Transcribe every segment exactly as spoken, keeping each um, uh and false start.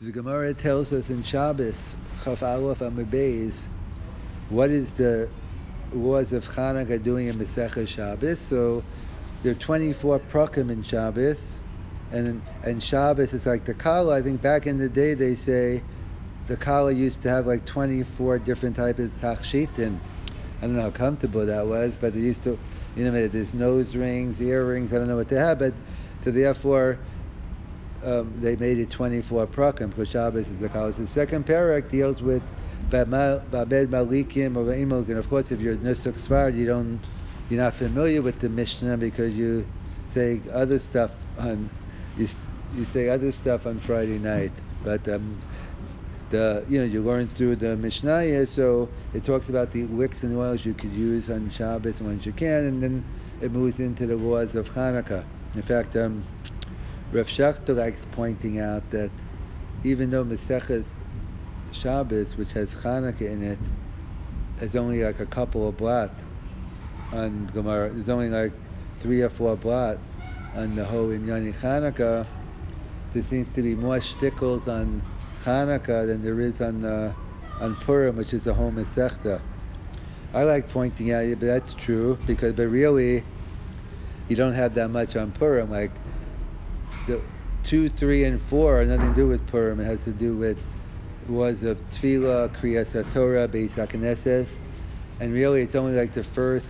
The Gemara tells us in Shabbos, Chaf Aleph Amud Beis, what is the laws of Chanukah doing in Masechah Shabbos. So there are twenty-four prakim in Shabbos, and and Shabbos is like the Kala. I think back in the day they say the Kala used to have like twenty-four different types of tachshitin. I don't know how comfortable that was, but they used to, you know, there's nose rings, earrings, I don't know what they have, but so therefore um, they made it twenty-four prakim because Shabbos is the Kala. So the second parak deals with Babed Malikim or Imog, and of course if you're Nusach Sfard, you don't, you're not familiar with the Mishnah because you say other stuff on, you, you say other stuff on Friday night, but um, the you know you learn through the Mishnah, so it talks about the wicks and oils you could use on Shabbos and when you can, and then it moves into the laws of Hanukkah. In fact, um, Rav Shachter likes pointing out that even though Masechas Shabbos, which has Chanukah in it, is only like a couple of blot on Gemara. There's only like three or four blot on the whole Inyani Chanukah. There seems to be more shtickles on Chanukah than there is on the, on Purim, which is a whole Masechta. I like pointing out, but that's true because, but really, you don't have that much on Purim. Like the two, three, and four are nothing to do with Purim. It has to do with was of Tefillah, Kriyas HaTorah, Beis HaKnesses, and really it's only like the first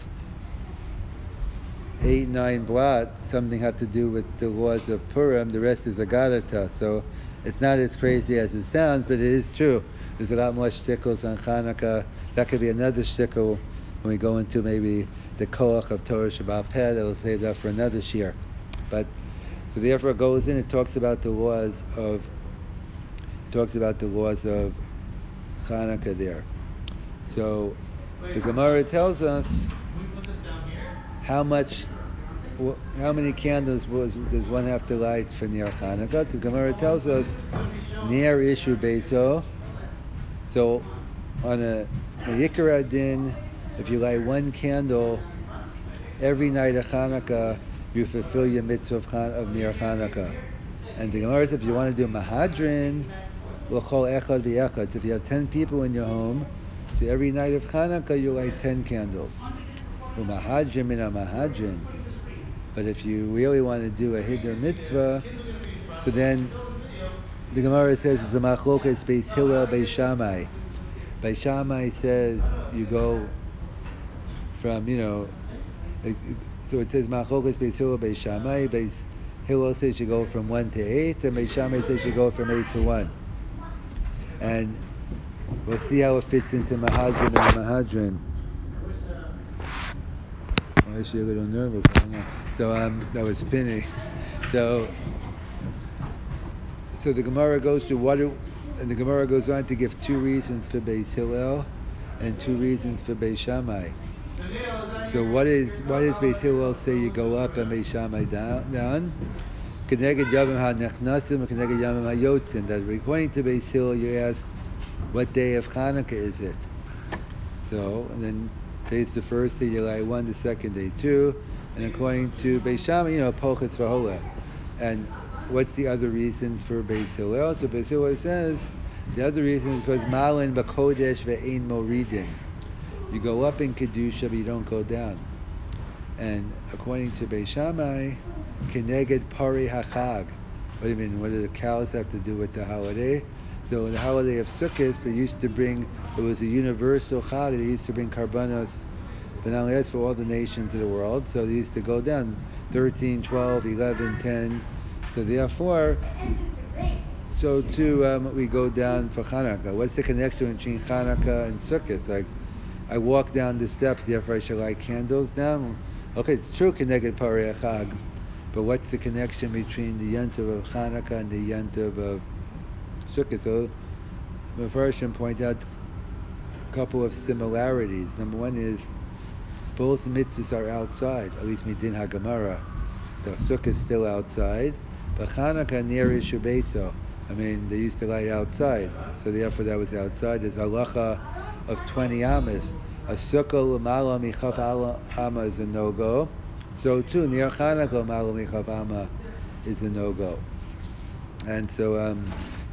eight, nine blot, something have to do with the laws of Purim, the rest is Agadata, so it's not as crazy as it sounds, but it is true. There's a lot more shtickles on Chanukah. That could be another shtickle when we go into maybe the Koach of Torah Shabbat Peh, that'll say that for another shiur. But, so therefore it goes in, it talks about the laws of talks about the laws of Chanukah there. So the Gemara tells us how much, how many candles does one have to light for Ner Chanukah. The Gemara tells us Ner Ishu Beiso. So on a, a Yikar Adin, if you light one candle every night of Chanukah, you fulfill your mitzvah of, Chan, of Ner Chanukah. And the Gemara says if you want to do Mahadrin, if you have ten people in your home, so every night of Chanukah you light ten candles. But if you really want to do a Hiddur mitzvah, so then the Gemara says it's a machlokas Beis Hillel Beis Shammai. Beis Shammai says you go from, you know, so it says machlokas Beis Hillel Beis Shammai. Beis Hillel says you go from one to eight, and Beis Shammai says you go from eight to one. And we'll see how it fits into Mahadrin and Mahadrin. I'm actually a little nervous. I don't know. So um, that was spinning. So, so the Gemara goes to what, do, and the Gemara goes on to give two reasons for Beis Hillel and two reasons for Beis Shammai. So what is why does Beis Hillel say you go up and Beis Shammai down? down? Keneged Yavim HaNechnasim, Keneged Yavim HaYotzin. That according to Beis Hillel, you ask, what day of Chanukah is it? So, and then today's the first day, you light one, the second day two, and according to Beis Shammai, you know, Polchas V'Hola. And what's the other reason for Beis Hillel? So Beis Hillel says, the other reason is because Malin B'Kodesh Ve'ein Moridin. You go up in Kedusha, but you don't go down. And according to Beis Shammai, Keneged Pari HaChag. What do you mean? What do the cows have to do with the holiday? So in the holiday of Sukkot, they used to bring, it was a universal Chag, they used to bring karbanos, but not only that, for all the nations of the world. So they used to go down thirteen, twelve, eleven, ten. So therefore, so too um, we go down for Chanukah. What's the connection between Chanukah and Sukkot? Like, I walk down the steps, therefore I should light candles down. Okay, it's true, Keneged Pari HaChag. But what's the connection between the Yontiv of Chanukah and the Yontiv of Sukkot? So the first one point out a couple of similarities. Number one is both mitzvahs are outside, at least midin haGemara. The Sukkot is still outside, but Chanukah Ner Ishu Beiso. I mean, they used to light outside, so therefore that was outside. There's halacha of twenty amas. A sukkah l'mala michaf ama is a no-go. So too, Ner Chanukah l'mala michaf ama is a no-go. And so, um,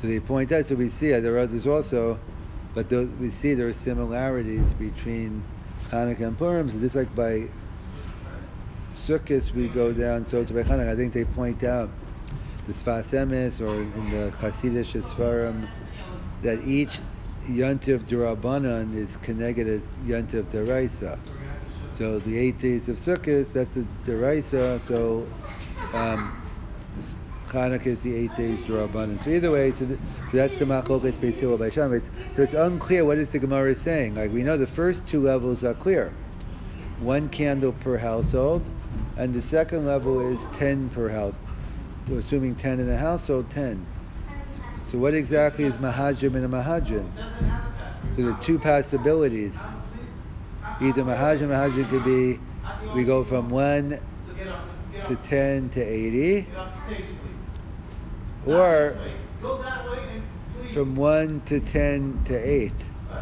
So they point out, so we see, uh, there are others also, but those, we see there are similarities between Hanukkah and Purim. So just like by Sukkot we go down, so to by Hanukkah, I think they point out the Sfas Emes or in the Hasidic Sfarim that each Yontiv D'Rabbanan is connected Yontiv D'Oraisa. So the eight days of Sukkot, that's the D'Oraisa, so um, Hanukkah is the eight days D'Rabbanan. So either way, so, the, so that's the Machlokas Beis Hillel Beis Shammai. So it's unclear what is the Gemara saying. Like we know the first two levels are clear. One candle per household, and the second level is ten per house. So assuming ten in a household, ten. So what exactly is Mahajim and a Mahajin? So the two possibilities. Either Mahajim, Mahajin could be, we go from one to ten to eighty, or from one to ten to eight.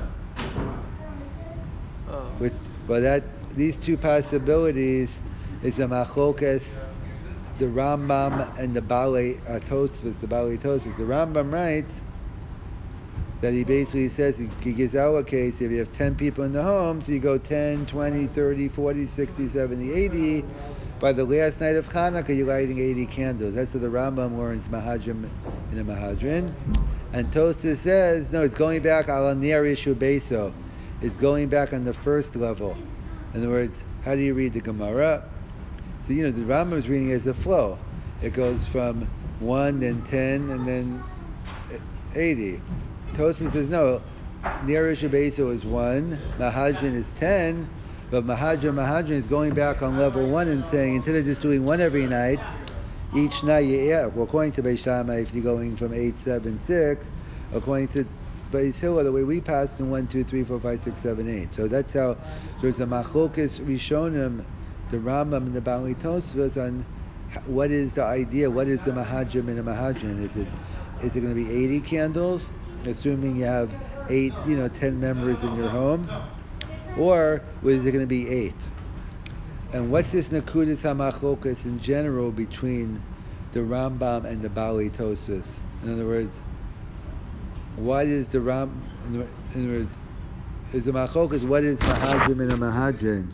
Which, but that these two possibilities is a Machlokas, the Rambam and the Balei Tosfos, the Balei Tosfos. The Rambam writes that he basically says, he gives our case, if you have ten people in the home, so you go ten, twenty, thirty, forty, sixty, seventy, eighty. By the last night of Hanukkah, you're lighting eighty candles. That's what the Rambam learns, Mahajim in a Mahadrin. And Tosfos says, no, it's going back, ala ner ishu beso. It's going back on the first level. In other words, how do you read the Gemara? So, you know, the Rambam is reading as a flow. It goes from one, then ten, and then eighty. Tosfos says, no, ner ishu beso is one, Mahadrin is ten, but Mahadrin, Mahadrin is going back on level one and saying, instead of just doing one every night, each night you add. Well, according to Beis Shammai, if you're going from eight, seven, six, according to Beis Hillel, the way we pass in one, two, three, four, five, six, seven, eight. So that's how there's a Machlokas Rishonim, the Rambam and the Balei Tosfos on what is the idea, what is the Mahajim and a Mahajin? Is it is it going to be eighty candles, assuming you have eight, you know, ten members in your home? Or is it going to be eight? And what's this Nakudas HaMachlokas in general between the Rambam and the Balei Tosfos? In other words, why is the Ram? In other words, is the Machlokas, what is Mahajim and a Mahajin?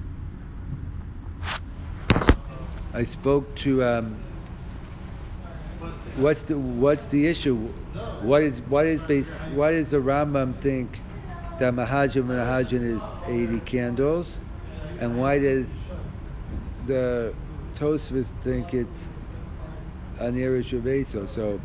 I spoke to. Um, what's the what's the issue? What is what is base? Why does the Rambam think that Mahajim and Mahajin is eighty candles, and why does the Tosfos think it's an ner ishu beso? So,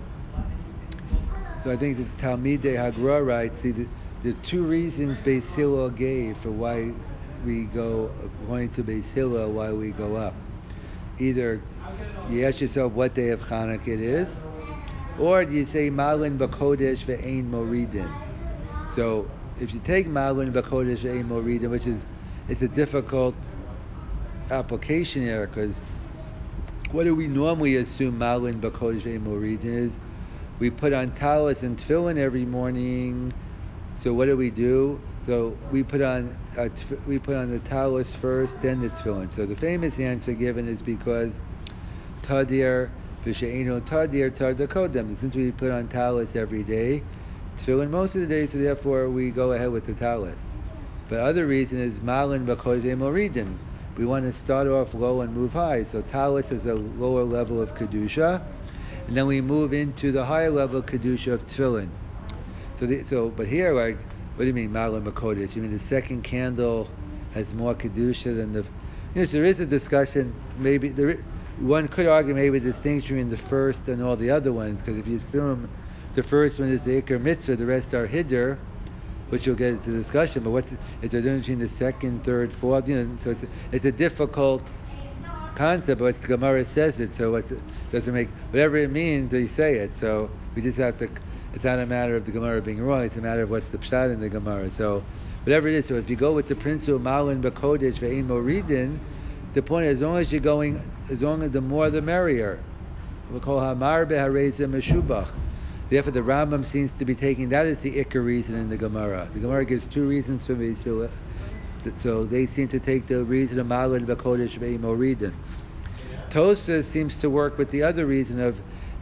so I think this Talmidei Hagra writes. See, the, the two reasons Beis Hillel gave for why we go according to Beis Hillel, why we go up. Either you ask yourself what day of Chanukah it is, or you say Malin B'Kodesh Ve'ein Moridin. So if you take Malin B'Kodesh Ve'ein Moridin, which is it's a difficult application here, because what do we normally assume Malin B'Kodesh Ve'ein Moridin is? We put on talis and tefillin every morning. So what do we do? So we put on uh, tf- we put on the talis first, then the tefillin. So the famous answer given is because tadir v'she'eino tadir tar dakodem. Since we put on talis every day, tefillin most of the day, so therefore we go ahead with the talis. But other reason is malin b'kodesh moridin. We want to start off low and move high. So talis is a lower level of kedusha, and then we move into the higher level of kedusha of tefillin. So, the, so, but here, like, what do you mean, Malin B'Kodesh? You mean the second candle has more kedusha than the? You know, so there is a discussion. Maybe there, one could argue maybe a distinction between the first and all the other ones, because if you assume the first one is the Iker Mitzvah, the rest are Hiddur, which you'll get into discussion. But what's is there a difference between the second, third, fourth? You know, so it's a, it's a difficult concept, but the Gemara says it, so it doesn't make whatever it means. They say it, so we just have to. It's not a matter of the Gemara being wrong, it's a matter of what's the pshat in the Gemara. So, whatever it is, so if you go with the principle Malin B'Kodesh Ve'ein Moridin, the point is, as long as you're going, as long as the more the merrier. We call Hamar Be'Hareza Meshubach. Therefore, the Rambam seems to be taking that as the Iker reason in the Gemara. The Gemara gives two reasons for me, so, so they seem to take the reason of Malin B'Kodesh Ve'ein Moridin. Tosfos seems to work with the other reason of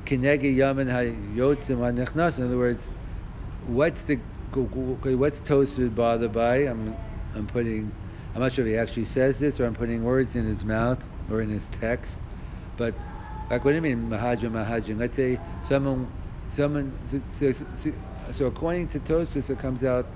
Kinegi Yamin Hayotzim HaNechnas. In other words, what's the what's Tosfos bothered by? I'm I'm putting. I'm not sure if he actually says this or I'm putting words in his mouth or in his text. But like, what do you mean Mahajim Mahajim? Let's say someone someone so, so, so according to Tosfos, it comes out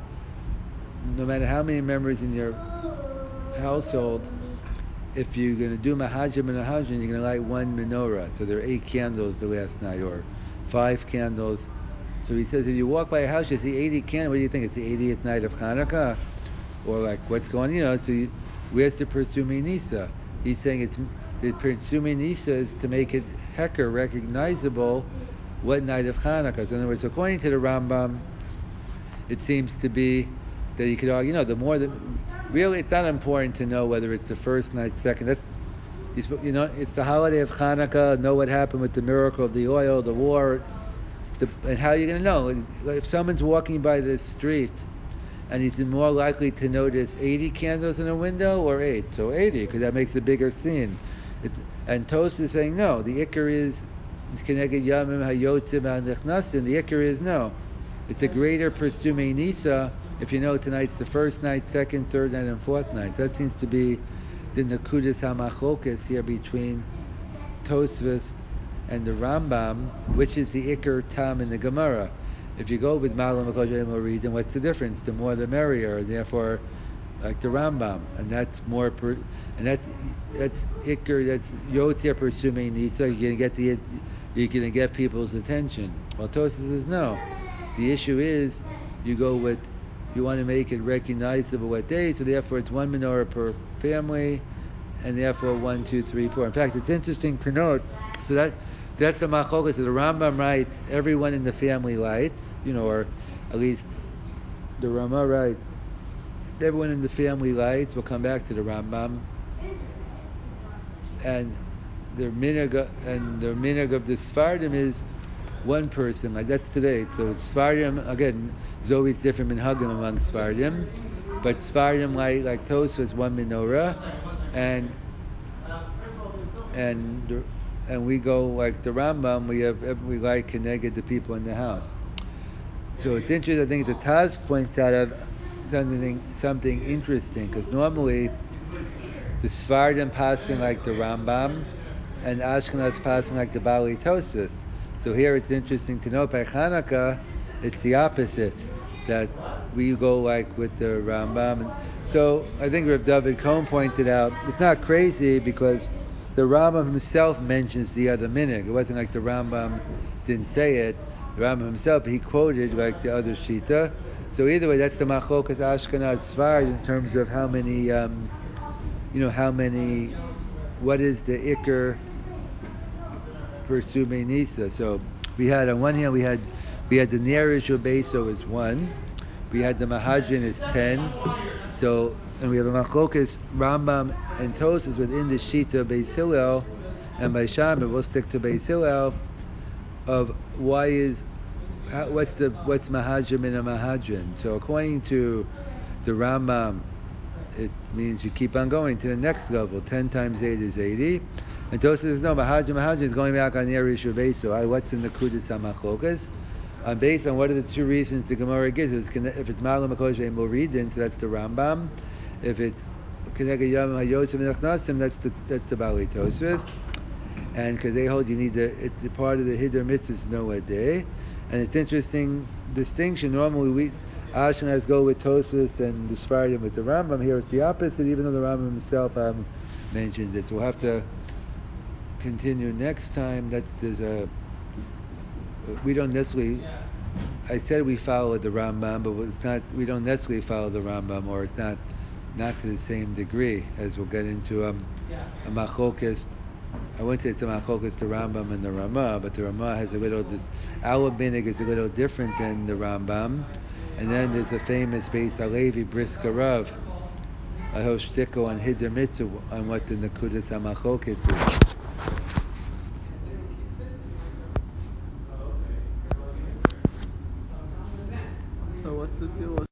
no matter how many members in your household, if you're going to do Mahajim and Mahajim, you're going to light one menorah. So there are eight candles the last night, or five candles. So he says if you walk by a house, you see eighty candles. What do you think? It's the eightieth night of Hanukkah? Or like, what's going on? You know, so you, where's the Persumei Nisa? He's saying it's the Persumei Nisa is to make it hecker recognizable what night of Hanukkah. So in other words, according to the Rambam, it seems to be that you could argue, you know, the more the really, it's not important to know whether it's the first night, second. That's, you know, it's the holiday of Hanukkah. Know what happened with the miracle of the oil, the war, the, and how you're going to know if someone's walking by the street and he's more likely to notice eighty candles in a window or eight. So eighty, because that makes a bigger scene. It, and Toast is saying no. The ikar is Keneged Yamim Hayotzim HaNechnasim. The ikar is no. It's a greater Persumei Nisa if you know tonight's the first night, second, third night, and fourth night. That seems to be the Nekudas HaMachlokas here between Tosfos and the Rambam, which is the ikar tam in the Gemara. If you go with Malam HaKodesh Morid, then what's the difference? The more the merrier, and therefore, like the Rambam, and that's more, per, and that's that's ikar, that's yoter Persumei Nisa. You're gonna get the, you're gonna get people's attention. Well, Tosfos says no. The issue is you go with, you want to make it recognizable what day, so therefore it's one menorah per family, and therefore one, two, three, four. In fact, it's interesting to note. So that. That's the machlokas. So the Rambam writes everyone in the family lights, you know, or at least the Rama writes everyone in the family lights. We'll come back to the Rambam. And the minhag and the minhag of the Sfardim is one person. Like that's today. So Sfardim again. There's always different minhagim among Sfardim, but Sfardim like like Tosfos one menorah, and and. The, And we go like the Rambam. We have we like Keneged the people in the house. So it's interesting. I think the Taz points out of something something interesting because normally the Sfardim passing like the Rambam and Ashkenaz passing like the Bali Tosfos. So here it's interesting to note by Hanukkah it's the opposite, that we go like with the Rambam. And so I think Rav David Cohen pointed out it's not crazy because the Rambam himself mentions the other minhag. It wasn't like the Rambam didn't say it. The Rambam himself, he quoted like the other shita. So either way, that's the machlokas Ashkenaz Sfard in terms of how many, um, you know, how many, what is the ikar Persumei Nisa. So we had on one hand we had we had the Nerish Ubeso is one, we had the Mahajin is ten. So. And we have a machlokas Rambam and Tosfos within the shita Beis Hillel, and by Shammai we'll stick to Beis Hillel of why is how, what's the what's mahajim and a mahajin. So according to the Rambam, it means you keep on going to the next level. Ten times eight is eighty, and Tosfos says no, mahajim mahajin is going back on the Erish Ubeso. What's in the Kudas HaMachlokas? Um, based on what are the two reasons the Gemara gives? If it's Malam HaKodesh Moridin, so that's the Rambam. If it's Keneged Yamim Hayotzim HaNechnasim, that's the that's the Bali Tosfos, and because they hold you need the it's a part of the Hiddur Mitzvah to know what day, and it's interesting distinction. Normally we Ashkenaz go with Tosfos and the Sfardim with the Rambam. Here it's the opposite, even though the Rambam himself um, mentions it. So we'll have to continue next time. That there's a we don't necessarily. I said we follow the Rambam, but it's not. We don't necessarily follow the Rambam, or it's not. Not to the same degree as we'll get into um, a machlokas. I wouldn't say it's a machlokas to Rambam and the Ramah, but the Ramah has a little. This, our minhag is a little different than the Rambam, and then there's a famous Beis Halevi Brisker Rav, a whole shtickle on Hiddur Mitzvah on what's in the Kudas HaMachlokas is. So what's the deal with